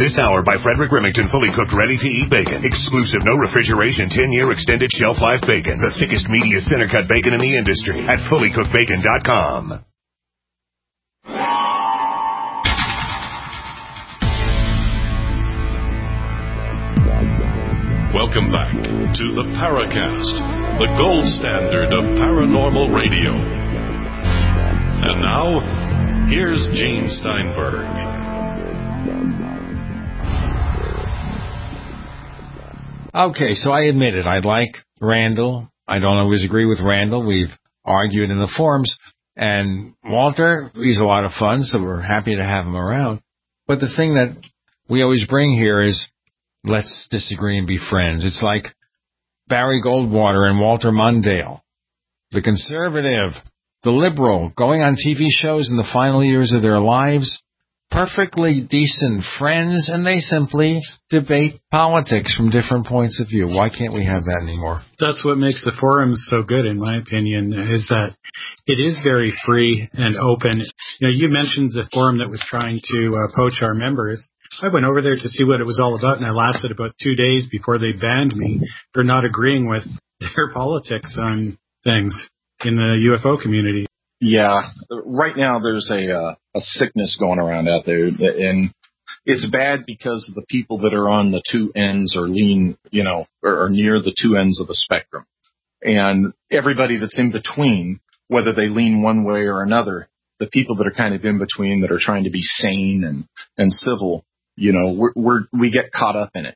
This hour by Frederick Remington, fully cooked, ready-to-eat bacon. Exclusive, no refrigeration, 10-year extended shelf life bacon. The thickest, meatiest center-cut bacon in the industry at fullycookedbacon.com. Welcome back to the Paracast, the gold standard of paranormal radio. And now, here's Gene Steinberg. Okay, so I admit it. I like Randall. I don't always agree with Randall. We've argued in the forums. And Walter, he's a lot of fun, so we're happy to have him around. But the thing that we always bring here is, let's disagree and be friends. It's like Barry Goldwater and Walter Mondale, the conservative, the liberal, going on TV shows in the final years of their lives, perfectly decent friends, and they simply debate politics from different points of view. Why can't we have that anymore? That's what makes the forums so good, in my opinion, is that it is very free and open. You know, you mentioned the forum that was trying to poach our members. I went over there to see what it was all about, and I lasted about 2 days before they banned me for not agreeing with their politics on things in the UFO community. Yeah, right now there's a sickness going around out there, and it's bad because the people that are on the two ends are or near the two ends of the spectrum. And everybody that's in between, whether they lean one way or another, the people that are kind of in between that are trying to be sane and civil, we get caught up in it,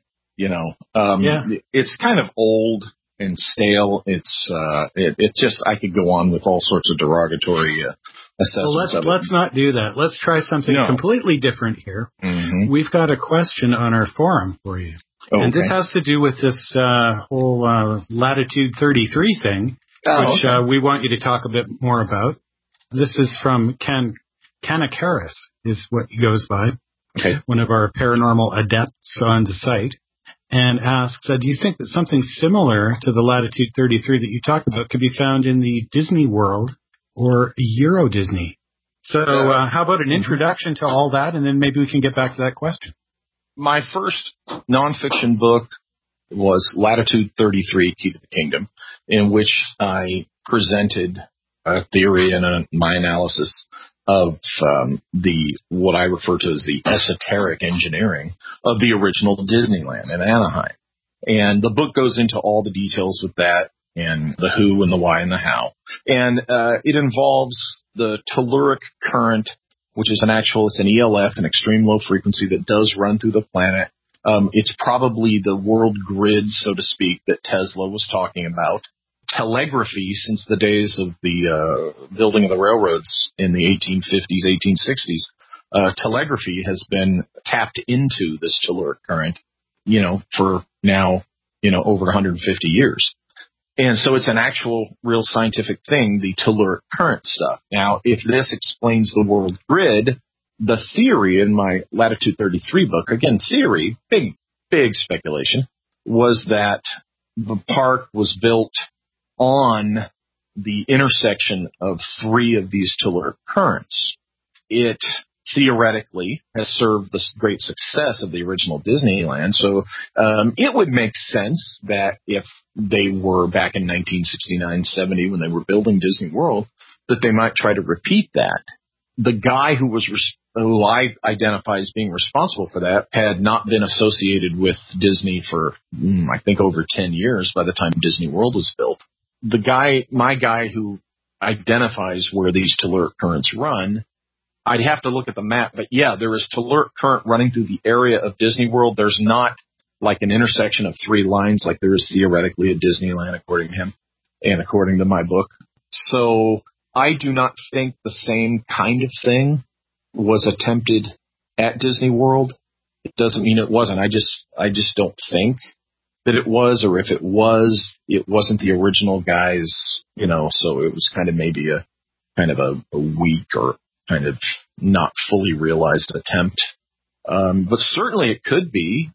It's kind of old and stale. It's just, I could go on with all sorts of derogatory assessments. Well, let's not do that. Let's try something completely different here. Mm-hmm. We've got a question on our forum for you. Okay. And this has to do with this whole Latitude 33 thing, which we want you to talk a bit more about. This is from Kanakaris, is what he goes by. Okay. One of our paranormal adepts on the site, and asks, do you think that something similar to the Latitude 33 that you talked about could be found in the Disney World or Euro Disney? So how about an introduction to all that, and then maybe we can get back to that question. My first nonfiction book was Latitude 33, Key to the Kingdom, in which I presented a theory and my analysis of what I refer to as the esoteric engineering of the original Disneyland in Anaheim. And the book goes into all the details with that, and the who and the why and the how. And it involves the telluric current, which is it's an ELF, an extreme low frequency that does run through the planet. It's probably the world grid, so to speak, that Tesla was talking about. Telegraphy, since the days of the building of the railroads in the 1850s, 1860s, telegraphy has been tapped into this telluric current, for now, over 150 years. And so it's an actual real scientific thing, the telluric current stuff. Now, if this explains the world grid, the theory in my Latitude 33 book, again, theory, big speculation, was that the park was built on the intersection of three of these telluric currents. It theoretically has served the great success of the original Disneyland, so it would make sense that if they were back in 1969-70 when they were building Disney World, that they might try to repeat that. The guy who I identify as being responsible for that had not been associated with Disney for, I think, over 10 years by the time Disney World was built. My guy who identifies where these telluric currents run, I'd have to look at the map, but yeah, there is telluric current running through the area of Disney World. There's not like an intersection of three lines like there is theoretically at Disneyland, according to him and according to my book. So I do not think the same kind of thing was attempted at Disney World. It doesn't mean it wasn't. I just don't think that it was, or if it was, it wasn't the original guys, so it was kind of maybe a weak or kind of not fully realized attempt. But certainly it could be,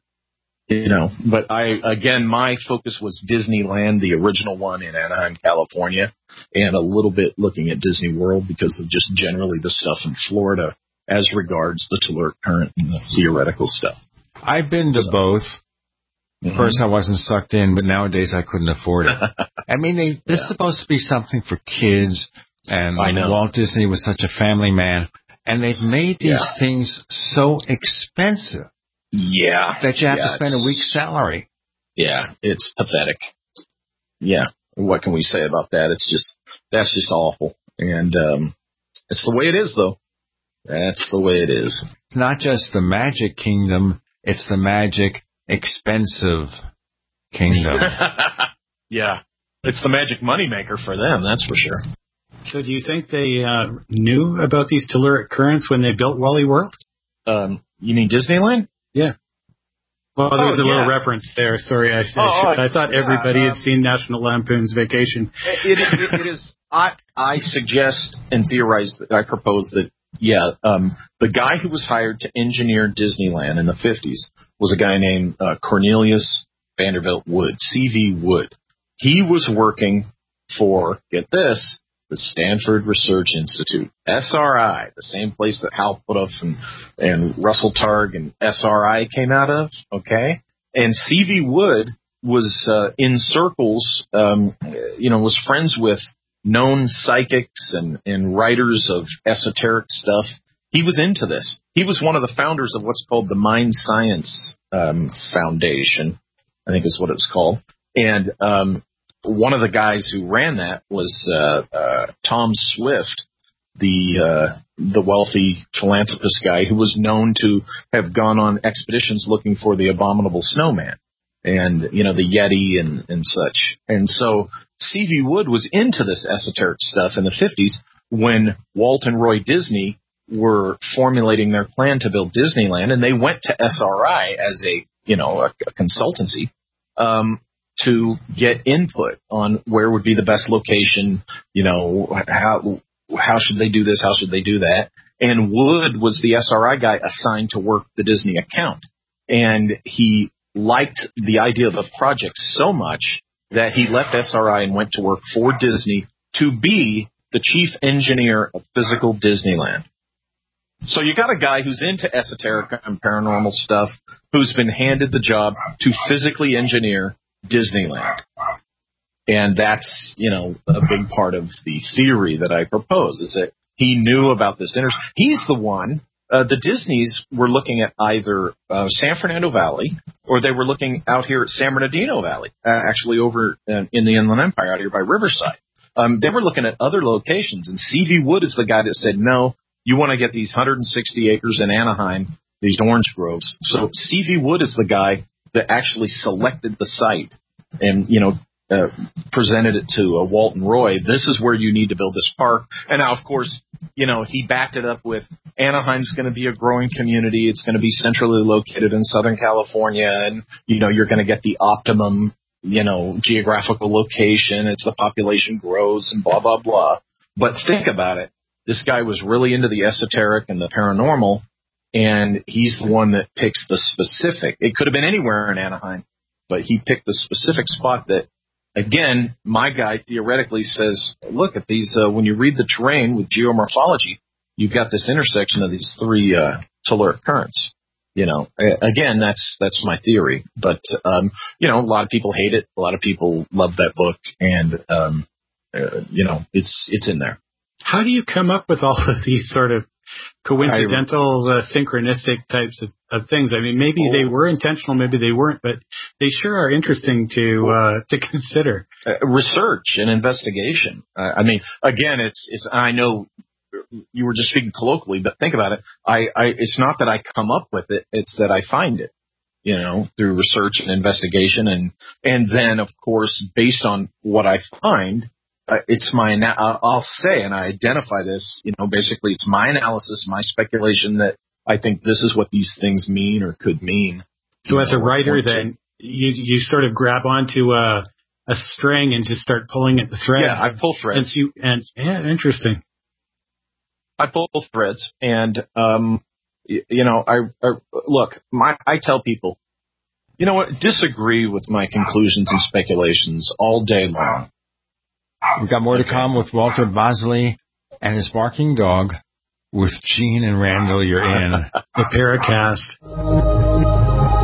but my focus was Disneyland, the original one in Anaheim, California, and a little bit looking at Disney World because of just generally the stuff in Florida as regards the telluric current and the theoretical stuff. I've been to both. First, I wasn't sucked in, but nowadays I couldn't afford it. I mean, this is supposed to be something for kids, and Walt Disney was such a family man, and they've made these things so expensive. Yeah. That you have to spend a week's salary. Yeah, it's pathetic. Yeah. What can we say about that? That's just awful. And it's the way it is, though. That's the way it is. It's not just the Magic Kingdom, it's the Magic Expensive Kingdom. Yeah. It's the magic moneymaker for them, that's for sure. So do you think they knew about these telluric currents when they built Wally World? You mean Disneyland? Yeah. Well, there was a little reference there. Sorry, I thought everybody had seen National Lampoon's Vacation. It is. I suggest and theorize that I propose that the guy who was hired to engineer Disneyland in the 50s was a guy named Cornelius Vanderbilt Wood, C.V. Wood. He was working for, get this, the Stanford Research Institute, SRI, the same place that Hal Puthoff and Russell Targ and SRI came out of, okay? And C.V. Wood was in circles, was friends with known psychics and writers of esoteric stuff. He was into this. He was one of the founders of what's called the Mind Science Foundation, I think is what it's called. And one of the guys who ran that was Tom Swift, the wealthy philanthropist guy who was known to have gone on expeditions looking for the abominable snowman and, the Yeti and such. And so C.V. Wood was into this esoteric stuff in the 50s when Walt and Roy Disney were formulating their plan to build Disneyland, and they went to SRI as a consultancy to get input on where would be the best location, how should they do this, how should they do that. And Wood was the SRI guy assigned to work the Disney account. And he liked the idea of a project so much that he left SRI and went to work for Disney to be the chief engineer of physical Disneyland. So you got a guy who's into esoteric and paranormal stuff who's been handed the job to physically engineer Disneyland. And that's, a big part of the theory that I propose is that he knew about this. He's the one, the Disneys were looking at either San Fernando Valley or they were looking out here at San Bernardino Valley, actually over in the Inland Empire out here by Riverside. They were looking at other locations, and C.V. Wood is the guy that said, no, you want to get these 160 acres in Anaheim, these orange groves. So C.V. Wood is the guy that actually selected the site and, presented it to Walt and Roy. This is where you need to build this park. And now, of course, he backed it up with Anaheim's going to be a growing community. It's going to be centrally located in Southern California. And, you're going to get the optimum, geographical location. It's the population grows and blah, blah, blah. But think about it. This guy was really into the esoteric and the paranormal, and he's the one that picks the specific. It could have been anywhere in Anaheim, but he picked the specific spot that, again, my guy theoretically says, look at these, when you read the terrain with geomorphology, you've got this intersection of these three telluric currents. Again, that's my theory. But, a lot of people hate it. A lot of people love that book, and, it's in there. How do you come up with all of these sort of coincidental, synchronistic types of things? I mean, maybe they were intentional, maybe they weren't, but they sure are interesting to consider. Research and investigation. Again, it's. I know you were just speaking colloquially, but think about it. It's not that I come up with it; it's that I find it. Through research and investigation, and then of course, based on what I find. It's I'll say, and I identify this, basically it's my analysis, my speculation that I think this is what these things mean or could mean. So as a writer, then you sort of grab onto a string and just start pulling at the threads. Yeah, I pull threads. Interesting. I pull threads, and I tell people, disagree with my conclusions and speculations all day long. We've got more to come with Walter Bosley and his barking dog. With Gene and Randall, you're in the Paracast.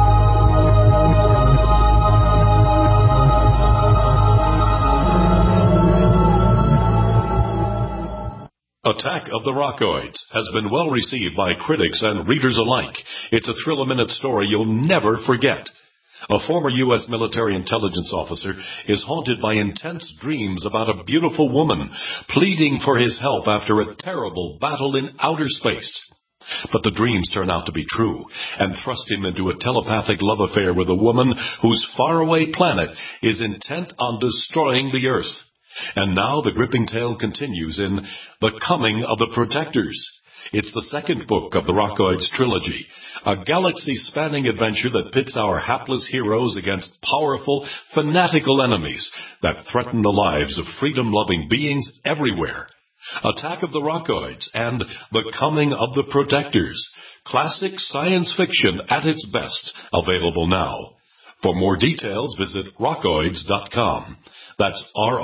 Attack of the Rockoids has been well received by critics and readers alike. It's a thrill-a-minute story you'll never forget. A former U.S. military intelligence officer is haunted by intense dreams about a beautiful woman pleading for his help after a terrible battle in outer space. But the dreams turn out to be true and thrust him into a telepathic love affair with a woman whose faraway planet is intent on destroying the Earth. And now the gripping tale continues in The Coming of the Protectors. It's the second book of the Rockoids trilogy, a galaxy-spanning adventure that pits our hapless heroes against powerful, fanatical enemies that threaten the lives of freedom-loving beings everywhere. Attack of the Rockoids and The Coming of the Protectors. Classic science fiction at its best. Available now. For more details, visit rockoids.com. That's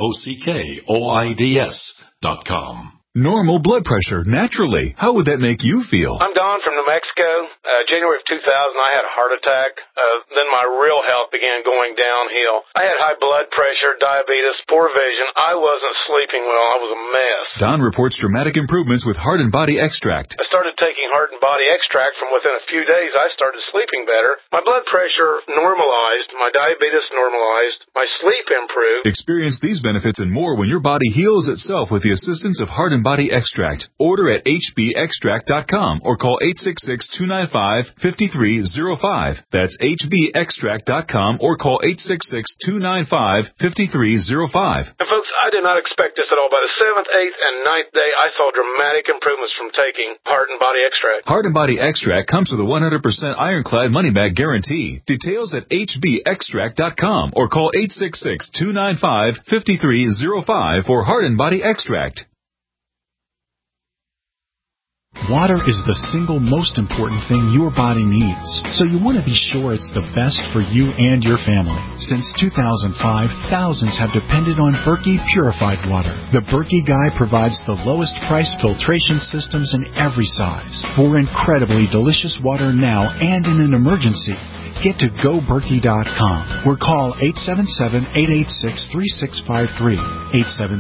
ROCKOIDS.com. Normal blood pressure, naturally. How would that make you feel? I'm Don from New Mexico. January of 2000, I had a heart attack. Then my real health began going downhill. I had high blood pressure, diabetes, poor vision. I wasn't sleeping well. I was a mess. Don reports dramatic improvements with Heart and Body Extract. I started taking Heart and Body Extract. From within a few days, I started sleeping better. My blood pressure normalized. My diabetes normalized. My sleep improved. Experience these benefits and more when your body heals itself with the assistance of Heart and Body Extract. Order at hbextract.com or call 866-295-5305. That's hbextract.com or call 866-295-5305. And folks, I did not expect this at all. By the 7th, 8th, and 9th day, I saw dramatic improvements from taking Heart and Body Extract. Heart and Body Extract comes with a 100% ironclad money-back guarantee. Details at hbextract.com or call 866-295-5305 for Heart and Body Extract. Water is the single most important thing your body needs, so you want to be sure it's the best for you and your family. Since 2005, thousands have depended on Berkey purified water. The Berkey Guy provides the lowest price filtration systems in every size. For incredibly delicious water now and in an emergency, get to GoBerkey.com or call 877-886-3653.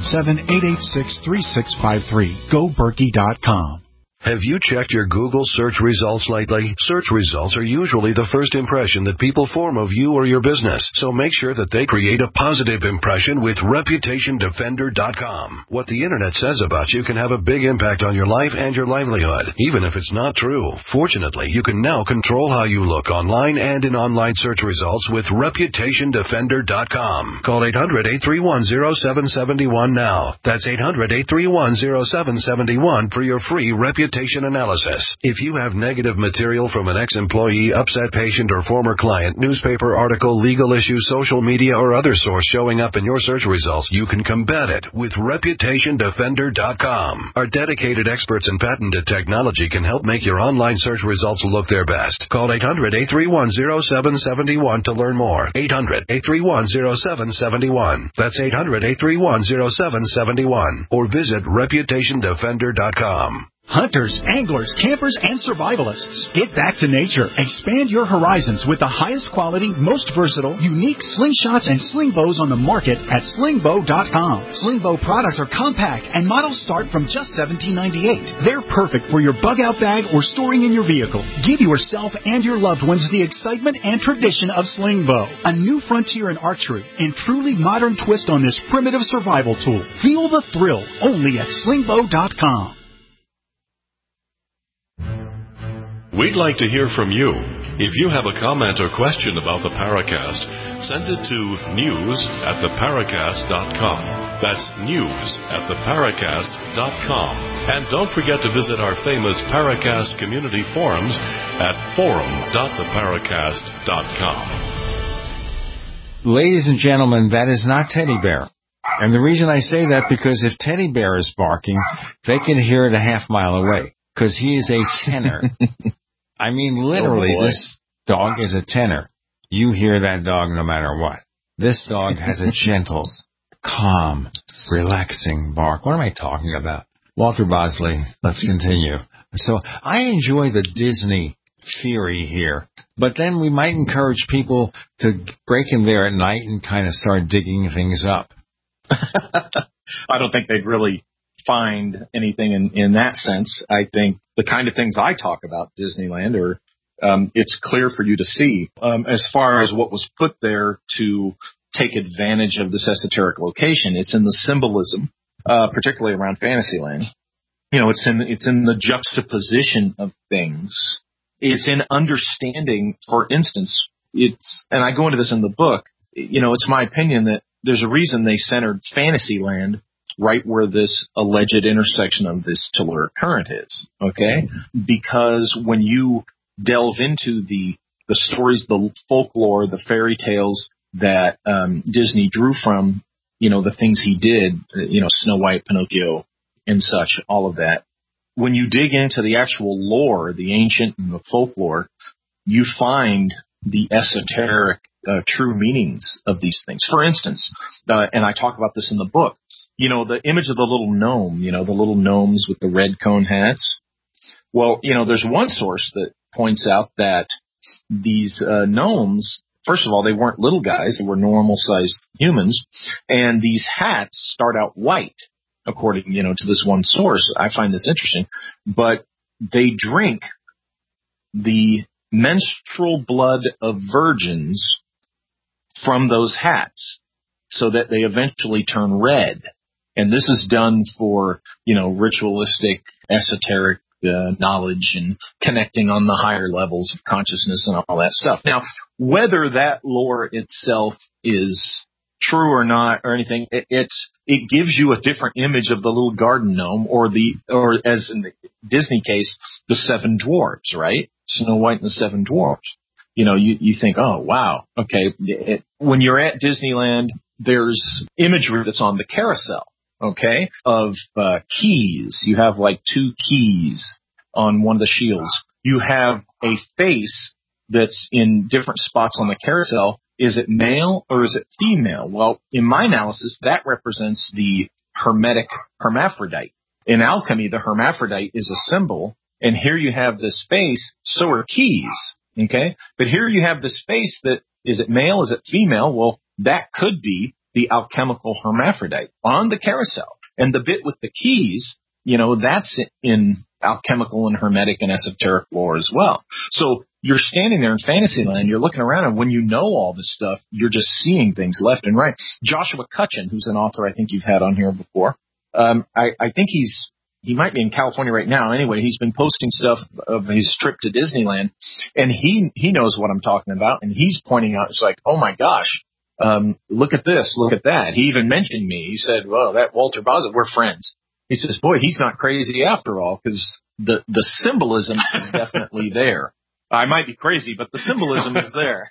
877-886-3653. GoBerkey.com. Have you checked your Google search results lately? Search results are usually the first impression that people form of you or your business, so make sure that they create a positive impression with ReputationDefender.com. What the Internet says about you can have a big impact on your life and your livelihood, even if it's not true. Fortunately, you can now control how you look online and in online search results with ReputationDefender.com. Call 800-831-0771 now. That's 800-831-0771 for your free reputation analysis. If you have negative material from an ex-employee, upset patient, or former client, newspaper article, legal issue, social media, or other source showing up in your search results, you can combat it with ReputationDefender.com. Our dedicated experts in patented technology can help make your online search results look their best. Call 800-831-0771 to learn more. 800-831-0771. That's 800-831-0771. Or visit ReputationDefender.com. Hunters, anglers, campers, and survivalists. Get back to nature. Expand your horizons with the highest quality, most versatile, unique slingshots and sling bows on the market at slingbow.com. Slingbow products are compact and models start from just $17.98. They're perfect for your bug-out bag or storing in your vehicle. Give yourself and your loved ones the excitement and tradition of Slingbow, a new frontier in archery and truly modern twist on this primitive survival tool. Feel the thrill only at slingbow.com. We'd like to hear from you. If you have a comment or question about the Paracast, send it to news@theparacast.com. That's news@theparacast.com. And don't forget to visit our famous Paracast community forums at forum.theparacast.com. Ladies and gentlemen, that is not Teddy Bear. And the reason I say that, because if Teddy Bear is barking, they can hear it a half mile away, because he is a tenor. I mean, literally, this dog is a tenor. You hear that dog no matter what. This dog has a gentle, calm, relaxing bark. What am I talking about? Walter Bosley, let's continue. So I enjoy the Disney theory here, but then we might encourage people to break in there at night and kind of start digging things up. I don't think they'd really find anything in that sense. I think the kind of things I talk about Disneyland are, it's clear for you to see. As far as what was put there to take advantage of this esoteric location, it's in the symbolism, particularly around Fantasyland. It's in the juxtaposition of things. It's in understanding, for instance, and I go into this in the book, it's my opinion that there's a reason they centered Fantasyland right where this alleged intersection of this Tellure Current is, okay? Because when you delve into the stories, the folklore, the fairy tales that Disney drew from, the things he did, Snow White, Pinocchio, and such, all of that. When you dig into the actual lore, the ancient and the folklore, you find the esoteric, true meanings of these things. For instance, and I talk about this in the book, the image of the little gnome, the little gnomes with the red cone hats. Well, there's one source that points out that these gnomes, first of all, they weren't little guys, they were normal-sized humans, and these hats start out white. According, to this one source. I find this interesting. But they drink the menstrual blood of virgins from those hats so that they eventually turn red. And this is done for, ritualistic, esoteric knowledge and connecting on the higher levels of consciousness and all that stuff. Now, whether that lore itself is true or not or anything, it gives you a different image of the little garden gnome or as in the Disney case, the seven dwarves, right? Snow White and the seven dwarves. You think, oh, wow. Okay. When you're at Disneyland, there's imagery that's on the carousel, okay, of keys. You have like 2 keys on one of the shields. You have a face that's in different spots on the carousel. Is it male or is it female? Well, in my analysis, that represents the hermetic hermaphrodite. In alchemy, the hermaphrodite is a symbol, and here you have this face, so are keys, okay? But here you have this face that, is it male, is it female? Well, that could be the alchemical hermaphrodite on the carousel. And the bit with the keys, that's in alchemical and hermetic and esoteric lore as well. So you're standing there in Fantasyland, you're looking around, and when you know all this stuff, you're just seeing things left and right. Joshua Cutchin, who's an author I think you've had on here before, I think he might be in California right now. Anyway, he's been posting stuff of his trip to Disneyland, and he knows what I'm talking about, and he's pointing out, it's like, oh my gosh, look at this, look at that. He even mentioned me. He said, well, that Walter Bozza, we're friends. He says, boy, he's not crazy after all, because the symbolism is definitely there. I might be crazy, but the symbolism is there.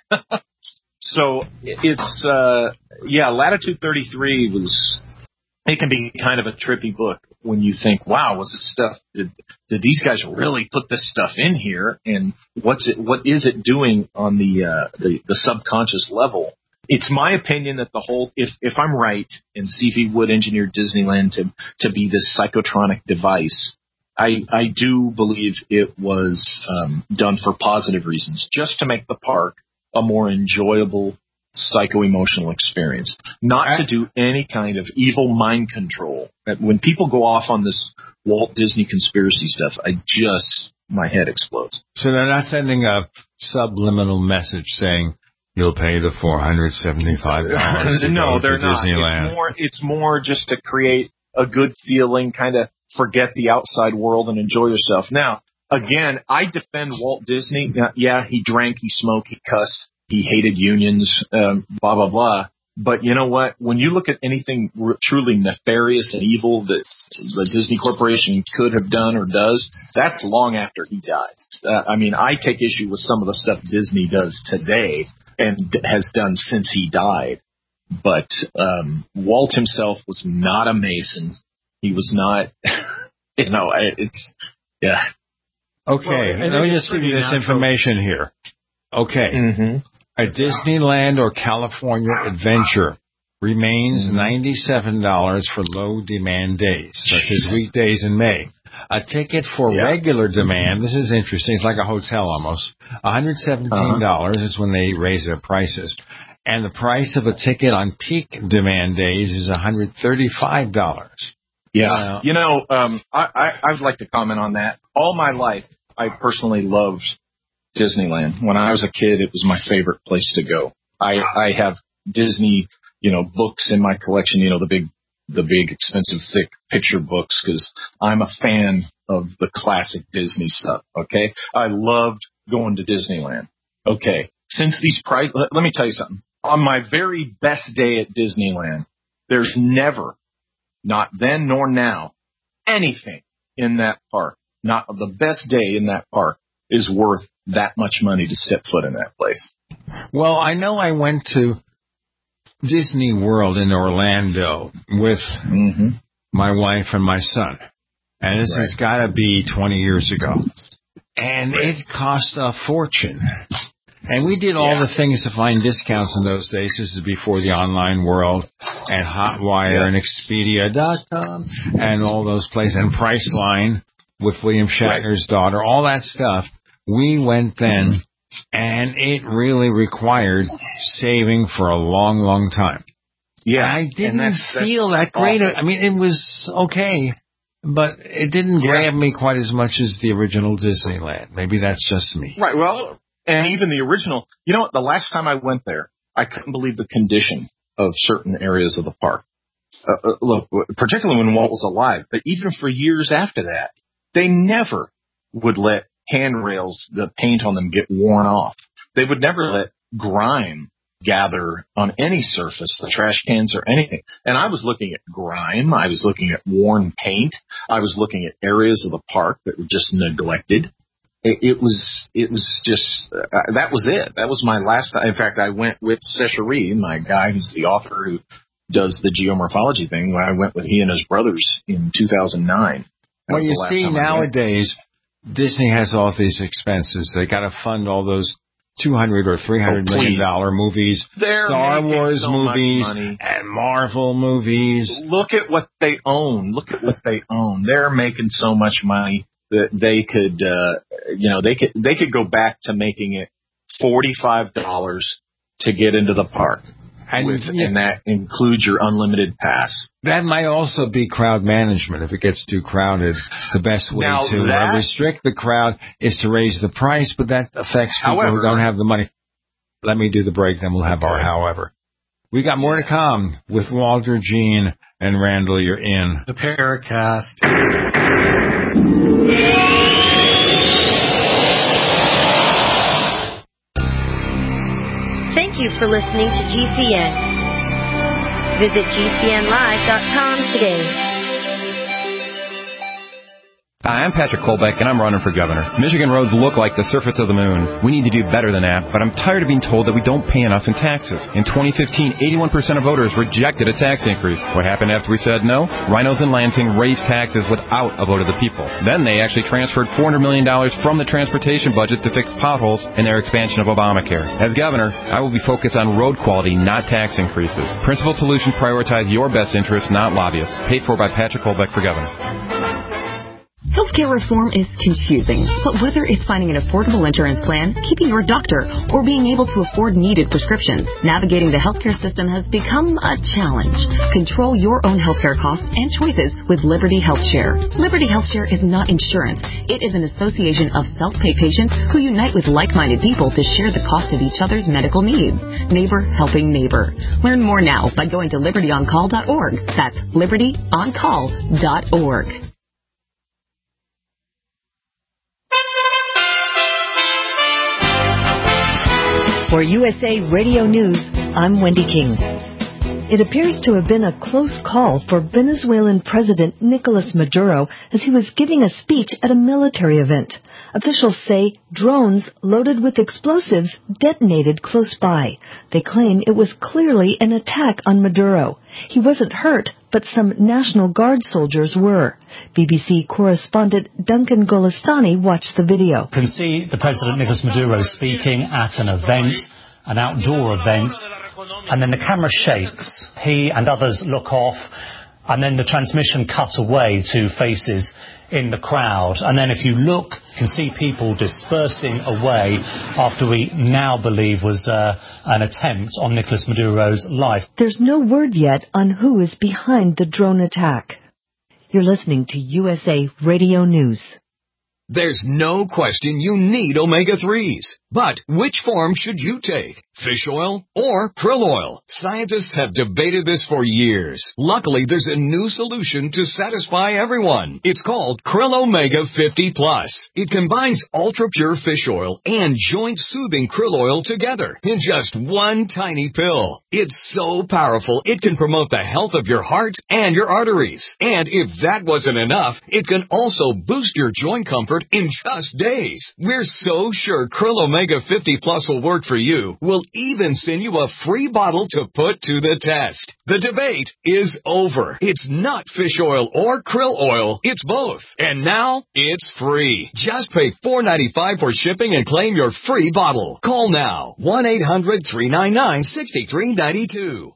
So it's, Latitude 33 it can be kind of a trippy book when you think, wow, was it stuff, did these guys really put this stuff in here? And what is it doing on the subconscious level? It's my opinion that the whole, if I'm right, and C.V. Wood engineered Disneyland to be this psychotronic device, I do believe it was done for positive reasons, just to make the park a more enjoyable psycho-emotional experience, not to do any kind of evil mind control. When people go off on this Walt Disney conspiracy stuff, my head explodes. So they're not sending a subliminal message saying, you'll pay the $475 No, they're to not. Disneyland. It's more just to create a good feeling, kind of forget the outside world and enjoy yourself. Now, again, I defend Walt Disney. Yeah, he drank, he smoked, he cussed, he hated unions, blah, blah, blah. But you know what? When you look at anything truly nefarious and evil that the Disney Corporation could have done or does, that's long after he died. I take issue with some of the stuff Disney does today and has done since he died. But Walt himself was not a Mason. He was not, it's, yeah. Okay, let me just give you this information here. Okay. Mm-hmm. A Disneyland or California adventure remains $97 for low demand days, such as weekdays in May. A ticket for regular demand, this is interesting, it's like a hotel almost, $117 is when they raise their prices. And the price of a ticket on peak demand days is $135. Yeah. I would like to comment on that. All my life, I personally loved Disneyland. When I was a kid, it was my favorite place to go. I have Disney, books in my collection, the big expensive thick picture books, because I'm a fan of the classic Disney stuff. Okay. I loved going to Disneyland. Okay. Since these let me tell you something. On my very best day at Disneyland, there's never, not then nor now, anything in that park, not the best day in that park, is worth that much money to step foot in that place. Well, I know I went to Disney World in Orlando with my wife and my son. And this has got to be 20 years ago. And it cost a fortune. And we did all the things to find discounts in those days. This is before the online world and Hotwire and Expedia.com and all those places. And Priceline with William Shatner's daughter, all that stuff. We went then, and it really required saving for a long, long time. Yeah. I didn't feel that great. Awful. I mean, it was okay, but it didn't grab me quite as much as the original Disneyland. Maybe that's just me. Right, well, and even the original, the last time I went there, I couldn't believe the condition of certain areas of the park. Look, particularly when Walt was alive, but even for years after that, they never would let handrails, the paint on them, get worn off. They would never let grime gather on any surface, the trash cans or anything. And I was looking at grime. I was looking at worn paint. I was looking at areas of the park that were just neglected. It was just, that was it. That was my last, in fact, I went with Sechery, my guy who's the author who does the geomorphology thing. I went with he and his brothers in 2009. Well, you see, nowadays, Disney has all these expenses. They got to fund all those $200 or $300 million movies, Star Wars movies, and Marvel movies. Look at what they own. They're making so much money that they could, they could go back to making it $45 to get into the park. And that includes your unlimited pass. That might also be crowd management. If it gets too crowded, the best way to restrict the crowd is to raise the price, but that affects people who don't have the money. Let me do the break, then we'll have our however. We got more to come with Walter, Gene, and Randall. You're in the Paracast. Thank you for listening to GCN. Visit GCNlive.com today. Hi, I'm Patrick Kolbeck, and I'm running for governor. Michigan roads look like the surface of the moon. We need to do better than that, but I'm tired of being told that we don't pay enough in taxes. In 2015, 81% of voters rejected a tax increase. What happened after we said no? Rhinos in Lansing raised taxes without a vote of the people. Then they actually transferred $400 million from the transportation budget to fix potholes in their expansion of Obamacare. As governor, I will be focused on road quality, not tax increases. Principled solutions prioritize your best interests, not lobbyists. Paid for by Patrick Kolbeck for governor. Healthcare reform is confusing, but whether it's finding an affordable insurance plan, keeping your doctor, or being able to afford needed prescriptions, navigating the healthcare system has become a challenge. Control your own healthcare costs and choices with Liberty HealthShare. Liberty HealthShare is not insurance. It is an association of self-pay patients who unite with like-minded people to share the cost of each other's medical needs. Neighbor helping neighbor. Learn more now by going to libertyoncall.org. That's libertyoncall.org. For USA Radio News, I'm Wendy King. It appears to have been a close call for Venezuelan President Nicolas Maduro as he was giving a speech at a military event. Officials say drones loaded with explosives detonated close by. They claim it was clearly an attack on Maduro. He wasn't hurt, but some National Guard soldiers were. BBC correspondent Duncan Golestani watched the video. You can see the President Nicolas Maduro speaking at an event, an outdoor event, and then the camera shakes. He and others look off, and then the transmission cuts away to faces in the crowd. And then if you look, you can see people dispersing away after we now believe was an attempt on Nicolas Maduro's life. There's no word yet on who is behind the drone attack. You're listening to USA Radio News. There's no question you need omega-3s. But which form should you take? Fish oil or krill oil? Scientists have debated this for years. Luckily, there's a new solution to satisfy everyone. It's called Krill Omega 50 Plus. It combines ultra-pure fish oil and joint-soothing krill oil together in just one tiny pill. It's so powerful, it can promote the health of your heart and your arteries. And if that wasn't enough, it can also boost your joint comfort in just days. We're so sure Krill Omega 50 Plus will work for you. We'll even send you a free bottle to put to the test. The debate is over. It's not fish oil or krill oil. It's both. And now it's free. Just pay $4.95 for shipping and claim your free bottle. Call now. 1-800-399-6392.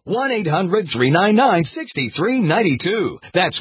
1-800-399-6392. That's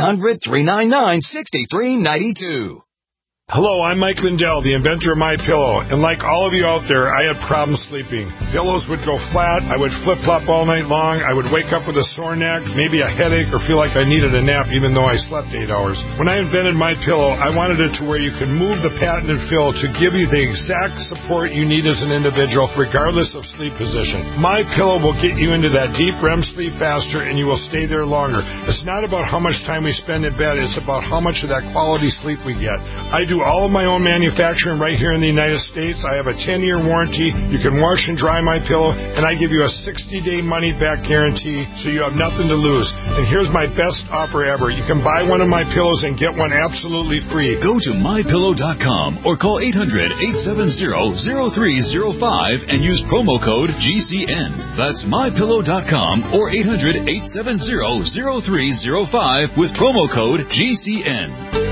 1-800-399-6392. Hello, I'm Mike Lindell, the inventor of MyPillow, and like all of you out there, I had problems sleeping. Pillows would go flat, I would flip-flop all night long, I would wake up with a sore neck, maybe a headache, or feel like I needed a nap even though I slept 8 hours. When I invented MyPillow, I wanted it to where you could move the patented fill to give you the exact support you need as an individual, regardless of sleep position. MyPillow will get you into that deep REM sleep faster, and you will stay there longer. It's not about how much time we spend in bed, it's about how much of that quality sleep we get. I do all of my own manufacturing right here in the United States. I have a 10-year warranty. You can wash and dry my pillow, and I give you a 60-day money-back guarantee, so you have nothing to lose. And here's my best offer ever. You can buy one of my pillows and get one absolutely free. Go to MyPillow.com or call 800-870-0305 and use promo code GCN. That's MyPillow.com or 800-870-0305 with promo code GCN.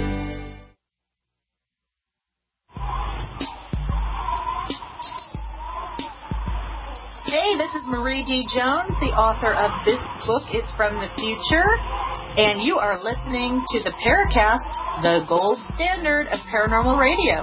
Hey, this is Marie D. Jones, the author of This Book is from the Future, and you are listening to the Paracast, the gold standard of paranormal radio.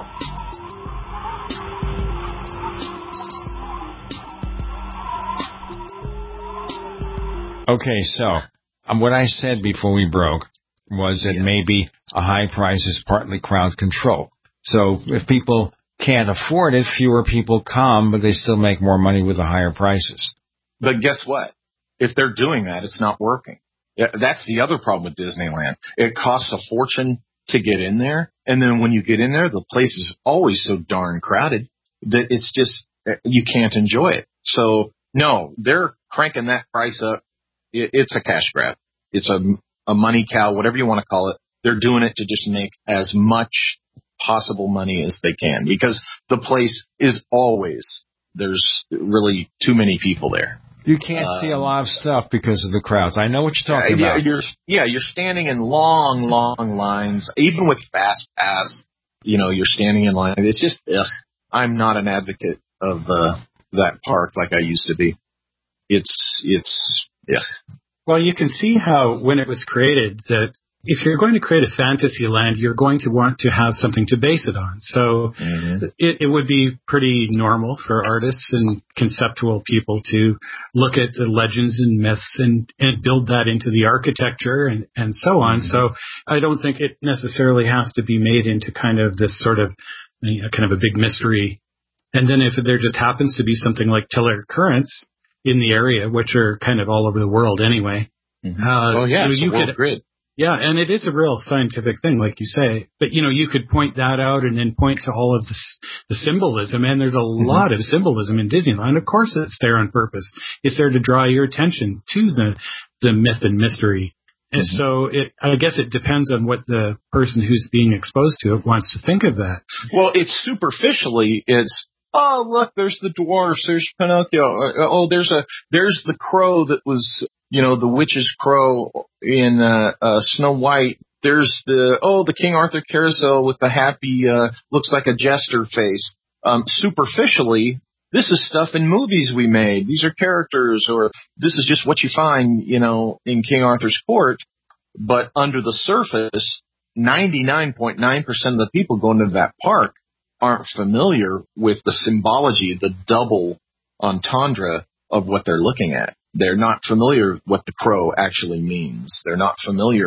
Okay, so what I said before we broke was that maybe a high price is partly crowd control. So if people can't afford it, fewer people come, but they still make more money with the higher prices. But guess what? If they're doing that, it's not working. That's the other problem with Disneyland. It costs a fortune to get in there, and then when you get in there, the place is always so darn crowded that it's just, you can't enjoy it. So, no, they're cranking that price up. It's a cash grab. It's a money cow, whatever you want to call it. They're doing it to just make as much possible money as they can, because the place is always, there's really too many people there. You can't see a lot of stuff because of the crowds. I know what you're talking about. You're standing in long lines, even with Fast Pass. You're standing in line. It's just, I'm not an advocate of that park like I used to be. It's Well, you can see how when it was created that if you're going to create a fantasy land, you're going to want to have something to base it on. So it would be pretty normal for artists and conceptual people to look at the legends and myths and build that into the architecture and so on. So I don't think it necessarily has to be made into kind of this sort of kind of a big mystery. And then if there just happens to be something like Tiller Currents in the area, which are kind of all over the world anyway. It's a world grid. Yeah, and it is a real scientific thing, like you say. But, you could point that out and then point to all of the symbolism. And there's a lot of symbolism in Disneyland. Of course, it's there on purpose. It's there to draw your attention to the myth and mystery. And so I guess it depends on what the person who's being exposed to it wants to think of that. Well, it's superficially, oh, look, there's the dwarfs, there's Pinocchio. There's the crow that was, the witch's crow in Snow White. There's the King Arthur carousel with the happy, looks like a jester face. Superficially, this is stuff in movies we made. These are characters, or this is just what you find, in King Arthur's court. But under the surface, 99.9% of the people going to that park aren't familiar with the symbology, the double entendre of what they're looking at. They're not familiar with what the crow actually means. They're not familiar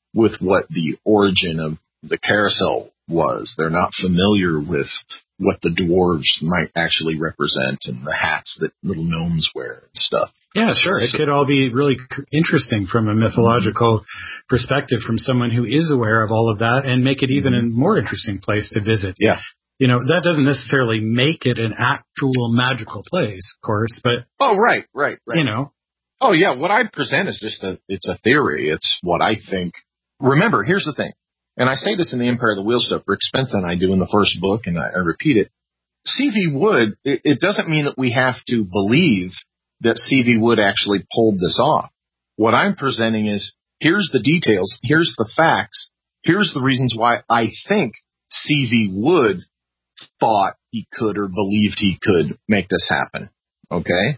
with what the origin of the carousel was. They're not familiar with what the dwarves might actually represent and the hats that little gnomes wear and stuff. Yeah, sure. It could all be really interesting from a mythological perspective from someone who is aware of all of that, and make it even a more interesting place to visit. Yeah. You know, that doesn't necessarily make it an actual magical place, of course, but... Oh, right. You know. Oh, yeah, what I present is just it's a theory. It's what I think. Remember, here's the thing, and I say this in The Empire of the Wheel stuff, Rick Spencer and I do in the first book, and I repeat it. C.V. Wood, it doesn't mean that we have to believe that C.V. Wood actually pulled this off. What I'm presenting is, here's the details, here's the facts, here's the reasons why I think C.V. Wood thought he could or believed he could make this happen. Okay?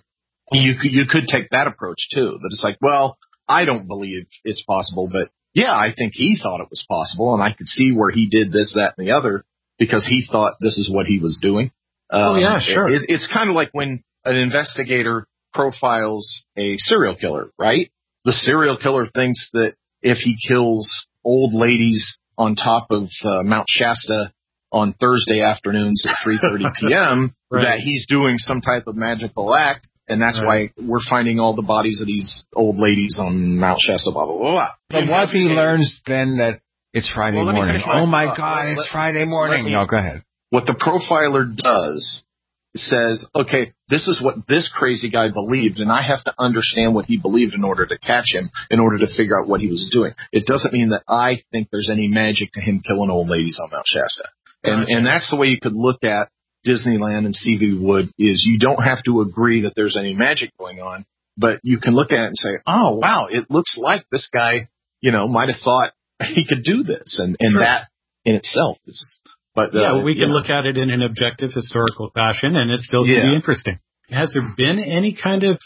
You could take that approach too, that it's like, well, I don't believe it's possible, but yeah, I think he thought it was possible, and I could see where he did this, that, and the other, because he thought this is what he was doing. Oh, yeah, sure. It's kind of like when an investigator profiles a serial killer, right? The serial killer thinks that if he kills old ladies on top of Mount Shasta on Thursday afternoons at 3:30 p.m., right, that he's doing some type of magical act, and that's why we're finding all the bodies of these old ladies on Mount Shasta, blah, blah, blah, blah. But what if he learns then that it's Friday morning? Oh, my God, it's Friday morning. No, go ahead. What the profiler does says, okay, this is what this crazy guy believed, and I have to understand what he believed in order to catch him, in order to figure out what he was doing. It doesn't mean that I think there's any magic to him killing old ladies on Mount Shasta. And that's the way you could look at Disneyland and C.V. Wood, is you don't have to agree that there's any magic going on, but you can look at it and say, oh, wow, it looks like this guy, might have thought he could do this. And that in itself is... But we can look at it in an objective historical fashion, and it still can be interesting. Has there been any kind of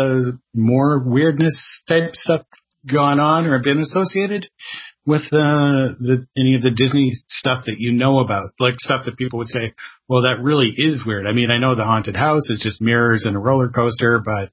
more weirdness type stuff gone on or been associated with any of the Disney stuff that you know about? Like stuff that people would say, well, that really is weird. I mean, I know the haunted house is just mirrors and a roller coaster, but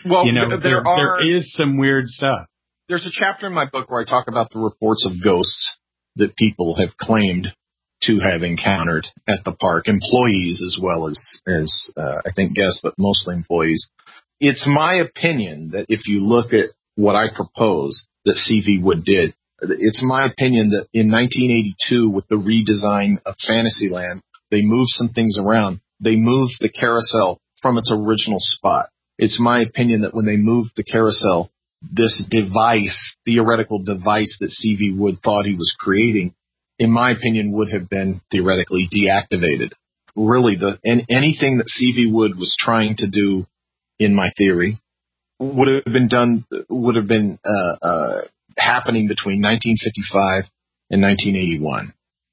there is some weird stuff. There's a chapter in my book where I talk about the reports of ghosts that people have claimed to have encountered at the park, employees as well as I think guests, but mostly employees. It's my opinion that if you look at what I propose that C.V. Wood did, it's my opinion that in 1982, with the redesign of Fantasyland, they moved some things around. They moved the carousel from its original spot. It's my opinion that when they moved the carousel, this device, theoretical device that C.V. Wood thought he was creating, in my opinion, would have been theoretically deactivated. Really, anything that C.V. Wood was trying to do, in my theory, would have been happening between 1955 and 1981.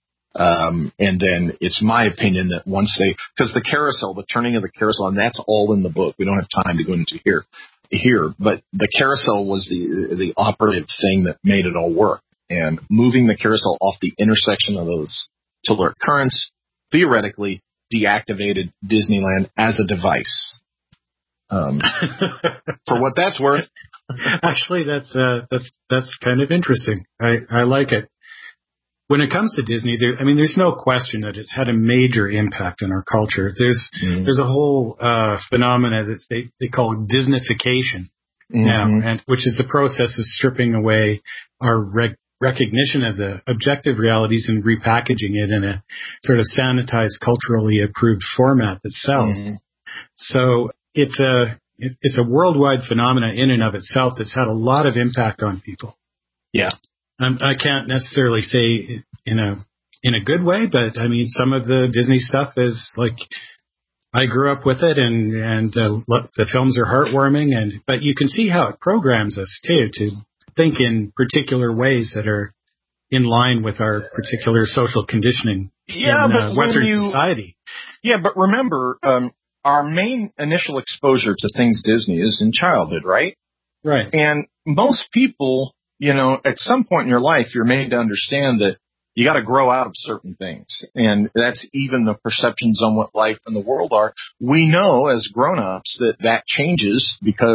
And then it's my opinion that once because the carousel, the turning of the carousel, and that's all in the book. We don't have time to go into here, but the carousel was the operative thing that made it all work. And moving the carousel off the intersection of those telluric currents theoretically deactivated Disneyland as a device. For what that's worth. Actually, that's kind of interesting. I like it. When it comes to Disney, there's no question that it's had a major impact on our culture. There's a whole phenomena that they call Disneyfication now, and which is the process of stripping away our recognition of the objective realities and repackaging it in a sort of sanitized, culturally approved format that sells. So it's a worldwide phenomena in and of itself that's had a lot of impact on people. Yeah. I can't necessarily say in a good way, but I mean, some of the Disney stuff is like, I grew up with it, and the films are heartwarming, but you can see how it programs us too to think in particular ways that are in line with our particular social conditioning in Western society. Yeah, but remember, our main initial exposure to things Disney is in childhood, right? Right. And most people, at some point in your life, you're made to understand that you got to grow out of certain things. And that's even the perceptions on what life and the world are. We know as grown-ups that changes because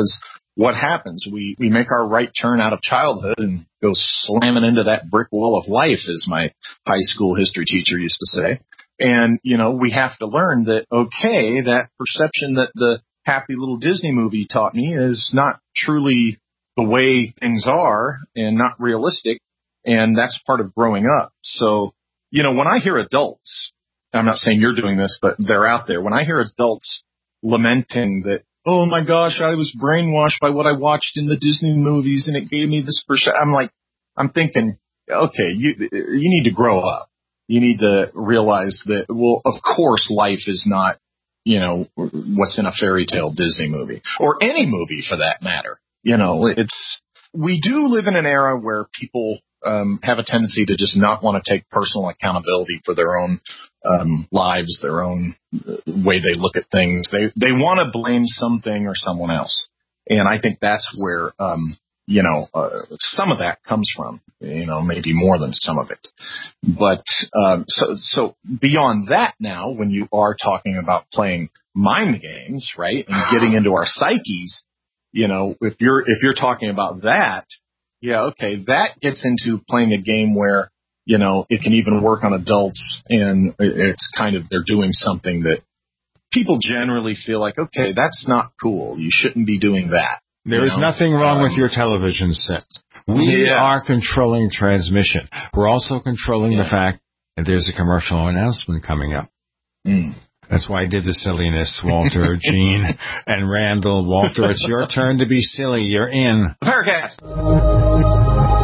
what happens? We make our right turn out of childhood and go slamming into that brick wall of life, as my high school history teacher used to say. And, we have to learn that, okay, that perception that the happy little Disney movie taught me is not truly the way things are and not realistic. And that's part of growing up. So, when I hear adults, I'm not saying you're doing this, but they're out there. When I hear adults lamenting that, oh my gosh, I was brainwashed by what I watched in the Disney movies and it gave me this perception. I'm thinking, okay, you need to grow up. You need to realize that, well, of course life is not, what's in a fairy tale Disney movie or any movie for that matter. We do live in an era where people have a tendency to just not want to take personal accountability for their own lives, their own way they look at things. They want to blame something or someone else. And I think that's where, some of that comes from, maybe more than some of it. But so beyond that now, when you are talking about playing mind games, right, and getting into our psyches, if you're talking about that, yeah, okay, that gets into playing a game where, it can even work on adults, and it's kind of, they're doing something that people generally feel like, okay, that's not cool. You shouldn't be doing that. There is nothing wrong with your television set. We are controlling transmission. We're also controlling the fact that there's a commercial announcement coming up. That's why I did the silliness, Walter, Gene, and Randall. Walter, it's your turn to be silly. You're in the Paracast.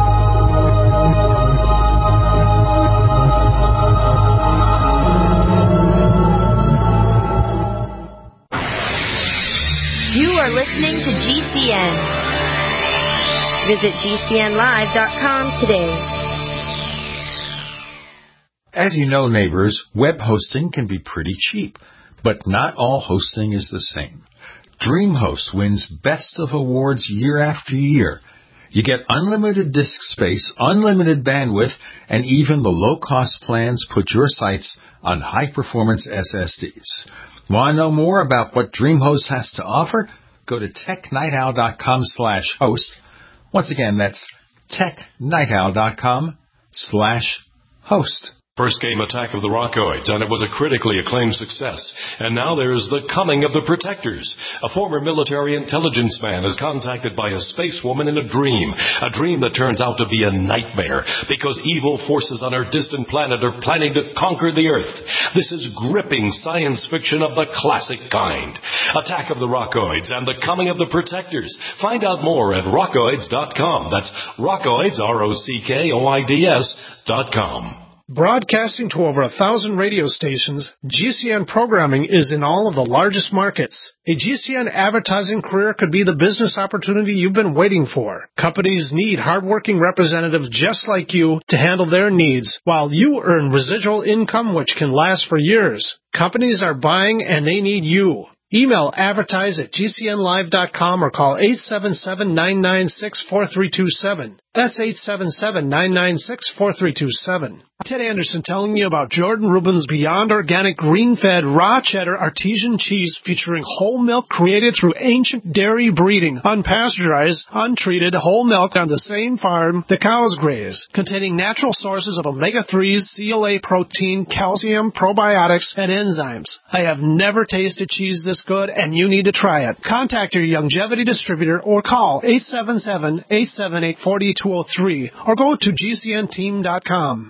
You are listening to GCN. Visit GCNlive.com today. As you know, neighbors, web hosting can be pretty cheap, but not all hosting is the same. DreamHost wins Best of Awards year after year. You get unlimited disk space, unlimited bandwidth, and even the low-cost plans put your sites on high-performance SSDs. Want to know more about what DreamHost has to offer? Go to technightowl.com/host. Once again, that's technightowl.com/host. First came Attack of the Rockoids, and it was a critically acclaimed success. And now there's The Coming of the Protectors. A former military intelligence man is contacted by a space woman in a dream that turns out to be a nightmare because evil forces on her distant planet are planning to conquer the Earth. This is gripping science fiction of the classic kind. Attack of the Rockoids and The Coming of the Protectors. Find out more at rockoids.com. That's Rockoids, ROCKOIDS.com. Broadcasting to over 1,000 radio stations, GCN programming is in all of the largest markets. A GCN advertising career could be the business opportunity you've been waiting for. Companies need hardworking representatives just like you to handle their needs, while you earn residual income which can last for years. Companies are buying and they need you. Email advertise@gcnlive.com or call 877-996-4327. That's 877-996-4327. Ted Anderson telling you about Jordan Rubin's Beyond Organic Green-Fed Raw Cheddar Artesian Cheese featuring whole milk created through ancient dairy breeding, unpasteurized, untreated whole milk on the same farm the cows graze, containing natural sources of omega-3s, CLA protein, calcium, probiotics, and enzymes. I have never tasted cheese this good, and you need to try it. Contact your Longevity distributor or call 877-878-4203 or go to GCNteam.com.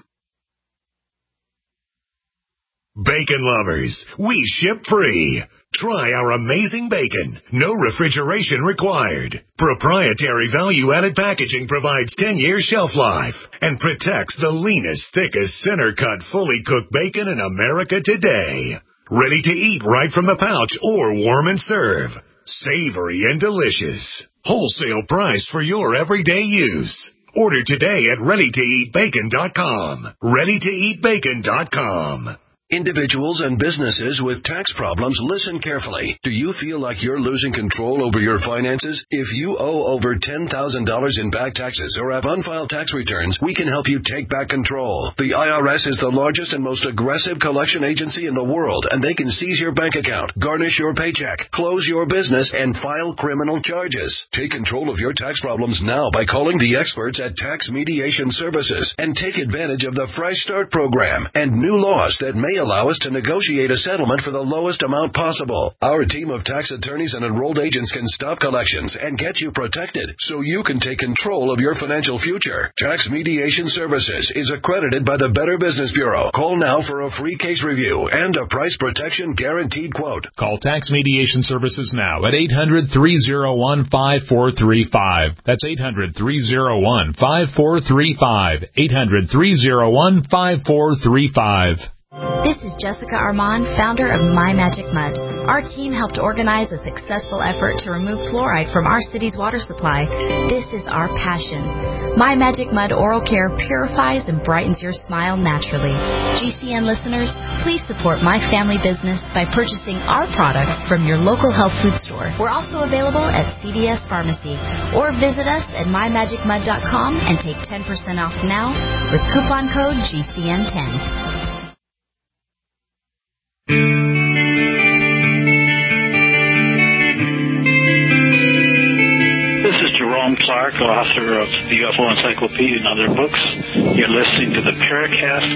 Bacon lovers, we ship free. Try our amazing bacon. No refrigeration required. Proprietary value-added packaging provides 10-year shelf life and protects the leanest, thickest, center-cut, fully cooked bacon in America today. Ready to eat right from the pouch or warm and serve. Savory and delicious. Wholesale price for your everyday use. Order today at ReadyToEatBacon.com. ReadyToEatBacon.com. Individuals and businesses with tax problems, listen carefully. Do you feel like you're losing control over your finances? If you owe over $10,000 in back taxes or have unfiled tax returns, we can help you take back control. The IRS is the largest and most aggressive collection agency in the world, and they can seize your bank account, garnish your paycheck, close your business, and file criminal charges. Take control of your tax problems now by calling the experts at Tax Mediation Services and take advantage of the Fresh Start program and new laws that may allow us to negotiate a settlement for the lowest amount possible. Our team of tax attorneys and enrolled agents can stop collections and get you protected so you can take control of your financial future. Tax Mediation Services is accredited by the Better Business Bureau. Call now for a free case review and a price protection guaranteed quote. Call Tax Mediation Services now at 800-301-5435. That's 800-301-5435. 800-301-5435. This is Jessica Armand, founder of My Magic Mud. Our team helped organize a successful effort to remove fluoride from our city's water supply. This is our passion. My Magic Mud Oral Care purifies and brightens your smile naturally. GCN listeners, please support my family business by purchasing our product from your local health food store. We're also available at CVS Pharmacy, or visit us at mymagicmud.com and take 10% off now with coupon code GCN10. This is Jerome Clark, author of the UFO Encyclopedia and other books. You're listening to the Paracast.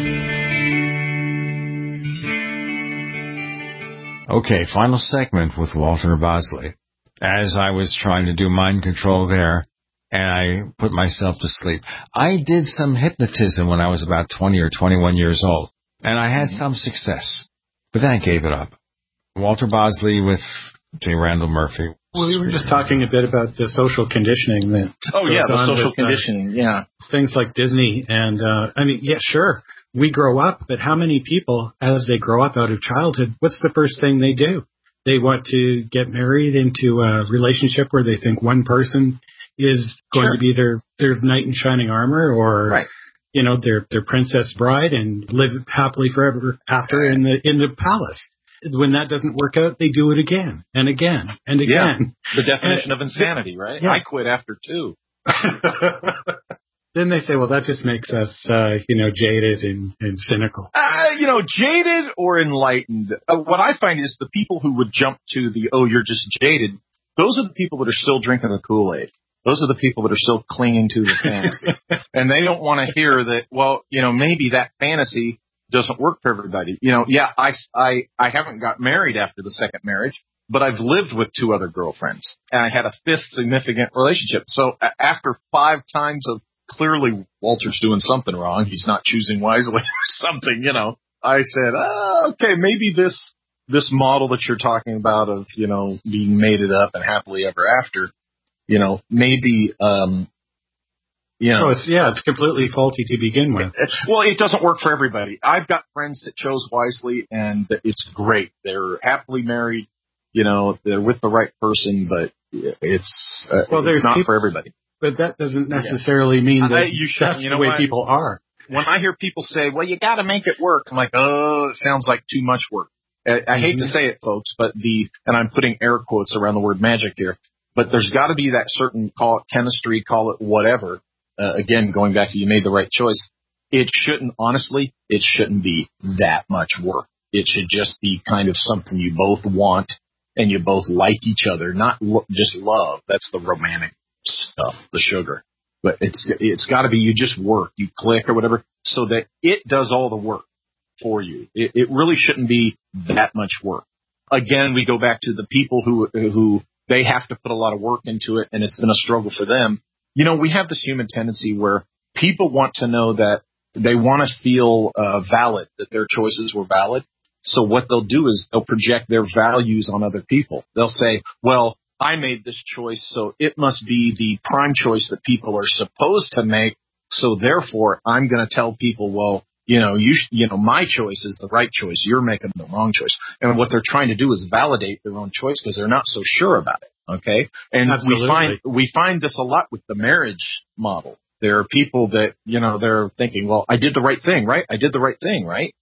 Okay, final segment with Walter Bosley. As I was trying to do mind control there, and I put myself to sleep. I did some hypnotism when I was about 20 or 21 years old, and I had some success, but then I gave it up. Walter Bosley with J. Randall Murphy. Well, we were just talking a bit about the social conditioning that the social conditioning, things like Disney. And, sure, we grow up, but how many people, as they grow up out of childhood, what's the first thing they do? They want to get married into a relationship where they think one person is going to be their knight in shining armor, or their princess bride, and live happily forever after in the palace. When that doesn't work out, they do it again and again and again. Yeah. The definition of insanity, right? Yeah. I quit after 2. Then they say, well, that just makes us, jaded and cynical. Jaded or enlightened. What I find is the people who would jump to you're just jaded, those are the people that are still drinking the Kool-Aid. Those are the people that are still clinging to the fantasy. And they don't want to hear that, maybe that fantasy doesn't work for everybody. I haven't got married after the second marriage, but I've lived with 2 other girlfriends, and I had a 5th significant relationship. So after 5 times of clearly Walter's doing something wrong, he's not choosing wisely or something, I said, okay, maybe this model that you're talking about of, being mated up and happily ever after, maybe, it's completely faulty to begin with. Well, it doesn't work for everybody. I've got friends that chose wisely, and it's great. They're happily married, they're with the right person, but it's not for everybody. But that doesn't necessarily mean that that's the way people are. When I hear people say, well, you got to make it work, I'm like, oh, it sounds like too much work. I hate to say it, folks, but and I'm putting air quotes around the word magic here, but there's got to be that certain, call it chemistry, call it whatever. Again, going back to you made the right choice. It shouldn't be that much work. It should just be kind of something you both want and you both like each other, not just love. That's the romantic stuff, the sugar. But it's got to be you just work, you click or whatever, so that it does all the work for you. It really shouldn't be that much work. Again, we go back to the people who they have to put a lot of work into it, and it's been a struggle for them. We have this human tendency where people want to know that they want to feel valid, that their choices were valid. So what they'll do is they'll project their values on other people. They'll say, well, I made this choice, so it must be the prime choice that people are supposed to make. So therefore, I'm going to tell people, well, my choice is the right choice. You're making the wrong choice. And what they're trying to do is validate their own choice because they're not so sure about it. Okay. And we find this a lot with the marriage model. There are people that, they're thinking, well, I did the right thing, right? I did the right thing, right?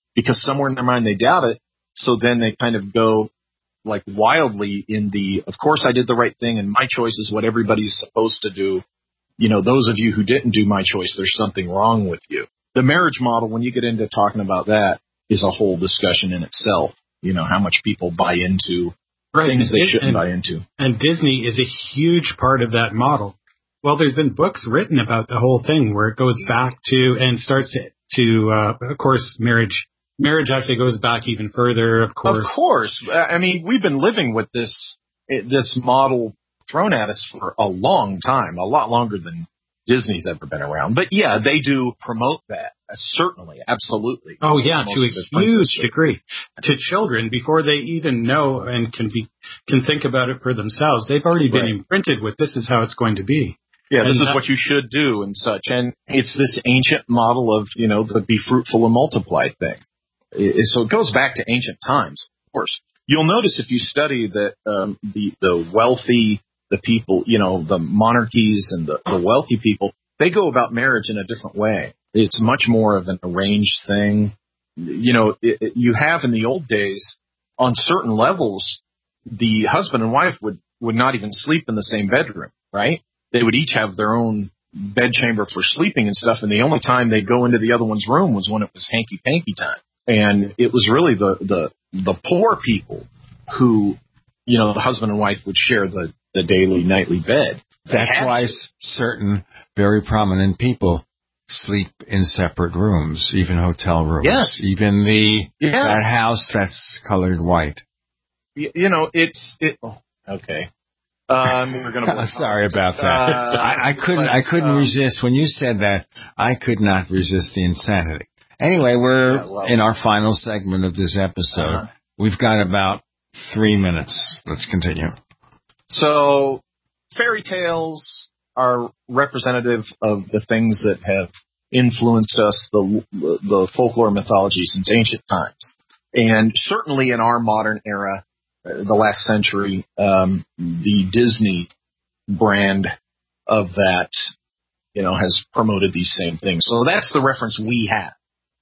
because somewhere in their mind they doubt it. So then they kind of go like wildly in the, of course I did the right thing and my choice is what everybody's supposed to do. Those of you who didn't do my choice, there's something wrong with you. The marriage model, when you get into talking about that, is a whole discussion in itself. How much people buy into things they shouldn't buy into. And Disney is a huge part of that model. Well, there's been books written about the whole thing where it goes back to and starts to of course, marriage actually goes back even further, of course. Of course. I mean, we've been living with this model thrown at us for a long time, a lot longer than Disney's ever been around. But yeah, they do promote that. Certainly, absolutely. Oh yeah, to a huge degree. To children, before they even know and can think about it for themselves, they've already been imprinted with this is how it's going to be. Yeah, this is what you should do and such. And it's this ancient model of, the be fruitful and multiply thing. So it goes back to ancient times, of course. You'll notice if you study that the wealthy, the people, the monarchies and the wealthy people, they go about marriage in a different way. It's much more of an arranged thing. You have in the old days, on certain levels, the husband and wife would not even sleep in the same bedroom, right? They would each have their own bedchamber for sleeping and stuff, and the only time they'd go into the other one's room was when it was hanky-panky time. And it was really the poor people who, the husband and wife would share the daily, nightly bed. That's why certain very prominent people sleep in separate rooms, even hotel rooms. Yes. Even that house that's colored white. Okay. We're gonna sorry about that. I couldn't resist when you said that. I could not resist the insanity. Anyway, we're in our final segment of this episode. We've got about 3 minutes. Let's continue. So, fairy tales are representative of the things that have influenced us, the folklore mythology since ancient times. And certainly in our modern era, the last century, the Disney brand of that, has promoted these same things. So that's the reference we have,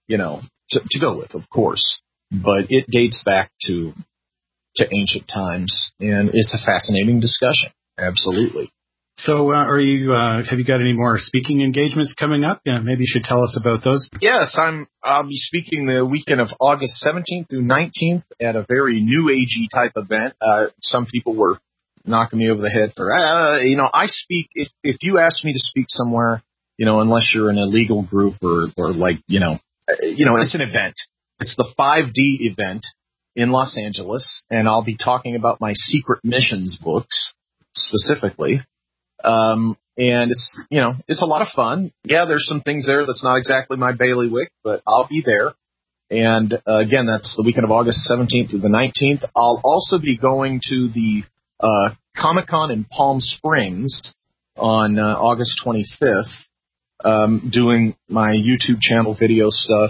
to go with, of course. But it dates back to ancient times, and it's a fascinating discussion. Absolutely. So, have you got any more speaking engagements coming up? Yeah, maybe you should tell us about those. Yes, I'll be speaking the weekend of August 17th through 19th at a very new agey type event. Some people were knocking me over the head for, I speak, if you ask me to speak somewhere, unless you're in a legal group or like, it's an event. It's the 5D event in Los Angeles, and I'll be talking about my Secret Missions books specifically. And it's a lot of fun. Yeah, there's some things there that's not exactly my bailiwick, but I'll be there. And again, that's the weekend of August 17th to the 19th. I'll also be going to the Comic-Con in Palm Springs on August 25th, doing my YouTube channel video stuff.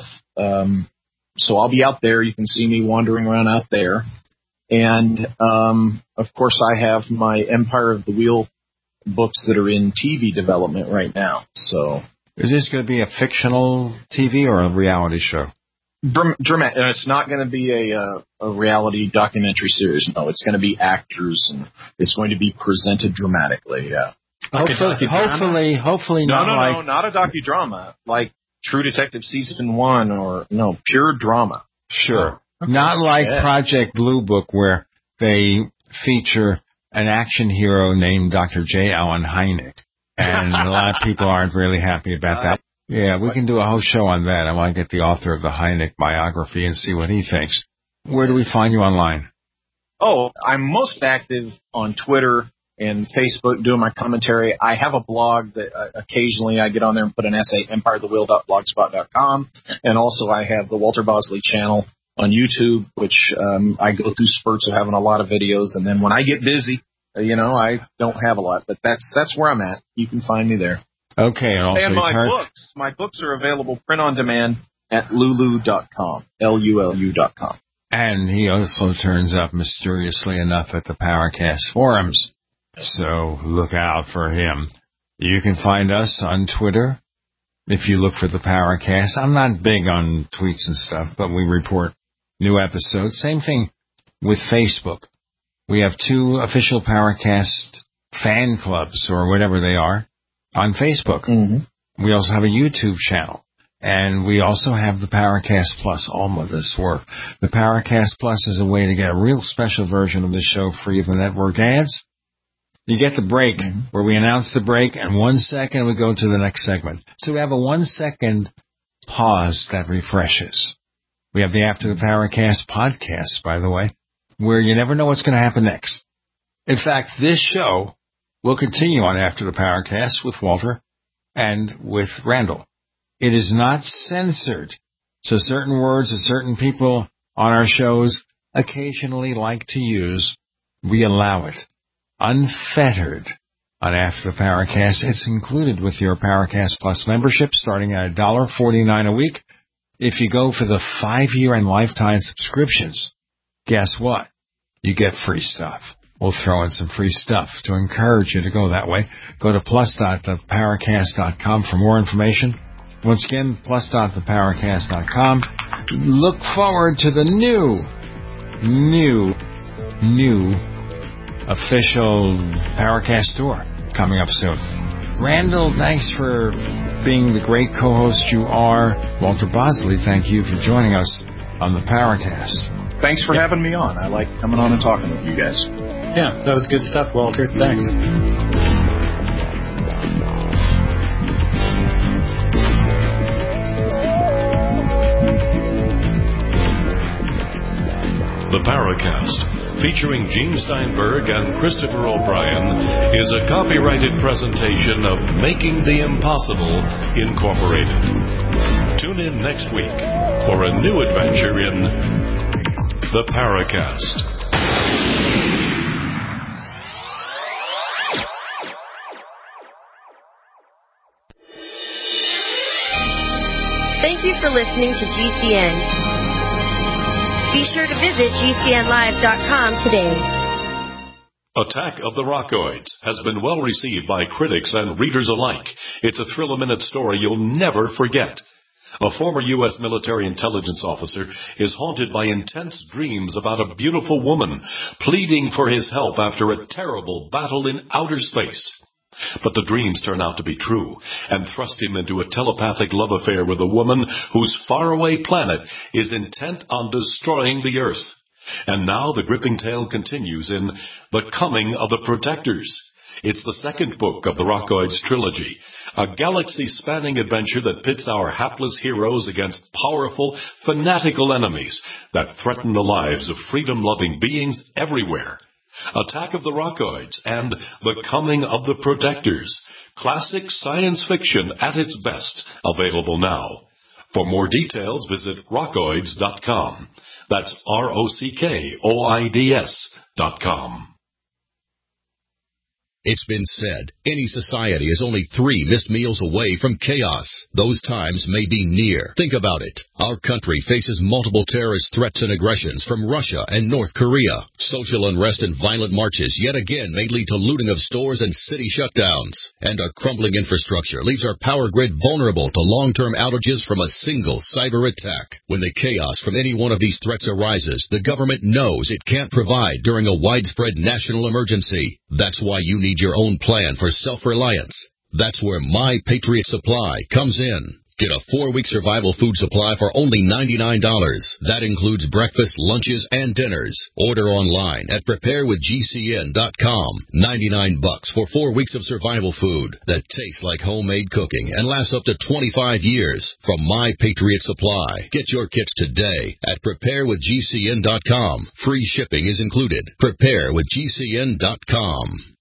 So I'll be out there. You can see me wandering around out there. And, of course, I have my Empire of the Wheel books that are in TV development right now. So, is this going to be a fictional TV or a reality show? Dramatic. It's not going to be a reality documentary series. No, it's going to be actors, and it's going to be presented dramatically. Yeah. Hopefully not. Not a docudrama like True Detective Season 1 or pure drama. Sure. Okay. Not like Project Blue Book where they feature an action hero named Dr. J. Allen Hynek. And a lot of people aren't really happy about that. Yeah, we can do a whole show on that. I want to get the author of the Hynek biography and see what he thinks. Where do we find you online? Oh, I'm most active on Twitter and Facebook doing my commentary. I have a blog that occasionally I get on there and put an essay, empirethewheel.blogspot.com. And also I have the Walter Bosley channel on YouTube, which I go through spurts of having a lot of videos, and then when I get busy, I don't have a lot. But that's where I'm at. You can find me there. Okay, and my books are available print on demand at lulu.com, LULU.com. And he also turns up mysteriously enough at the Paracast forums, so look out for him. You can find us on Twitter if you look for the Paracast. I'm not big on tweets and stuff, but we report new episodes. Same thing with Facebook. We have 2 official Paracast fan clubs, or whatever they are, on Facebook. Mm-hmm. We also have a YouTube channel. And we also have the Paracast Plus. All of this work. The Paracast Plus is a way to get a real special version of the show free of the network ads. You get the break, where we announce the break, and 1 second we go to the next segment. So we have a 1 second pause that refreshes. We have the After the Paracast podcast, by the way, where you never know what's going to happen next. In fact, this show will continue on After the Paracast with Walter and with Randall. It is not censored, so certain words that certain people on our shows occasionally like to use, we allow it. Unfettered on After the Paracast. It's included with your Paracast Plus membership, starting at $1.49 a week. If you go for the 5-year and lifetime subscriptions, guess what? You get free stuff. We'll throw in some free stuff to encourage you to go that way. Go to plus.theparacast.com for more information. Once again, plus.theparacast.com. Look forward to the new official Paracast store coming up soon. Randall, thanks for being the great co-host you are. Walter Bosley, thank you for joining us on the Paracast. Thanks for having me on. I like coming on and talking with you guys. Yeah, that was good stuff, Walter. Thanks. The Paracast, featuring Gene Steinberg and Christopher O'Brien, is a copyrighted presentation of Making the Impossible, Incorporated. Tune in next week for a new adventure in The Paracast. Thank you for listening to GCN. Be sure to visit GCNlive.com today. Attack of the Rockoids has been well received by critics and readers alike. It's a thrill-a-minute story you'll never forget. A former U.S. military intelligence officer is haunted by intense dreams about a beautiful woman pleading for his help after a terrible battle in outer space. But the dreams turn out to be true and thrust him into a telepathic love affair with a woman whose faraway planet is intent on destroying the Earth. And now the gripping tale continues in The Coming of the Protectors. It's the second book of the Rockoids trilogy, a galaxy-spanning adventure that pits our hapless heroes against powerful, fanatical enemies that threaten the lives of freedom-loving beings everywhere. Attack of the Rockoids and The Coming of the Protectors. Classic science fiction at its best. Available now. For more details, visit rockoids.com. That's ROCKOIDS.com. It's been said, any society is only 3 missed meals away from chaos. Those times may be near. Think about it. Our country faces multiple terrorist threats and aggressions from Russia and North Korea. Social unrest and violent marches yet again may lead to looting of stores and city shutdowns. And our crumbling infrastructure leaves our power grid vulnerable to long-term outages from a single cyber attack. When the chaos from any one of these threats arises, the government knows it can't provide during a widespread national emergency. That's why you need your own plan for self-reliance. That's where My Patriot Supply comes in. Get a 4-week survival food supply for only $99. That includes breakfast, lunches, and dinners. Order online at preparewithgcn.com. $99 for 4 weeks of survival food that tastes like homemade cooking and lasts up to 25 years from My Patriot Supply. Get your kits today at preparewithgcn.com. Free shipping is included. Preparewithgcn.com.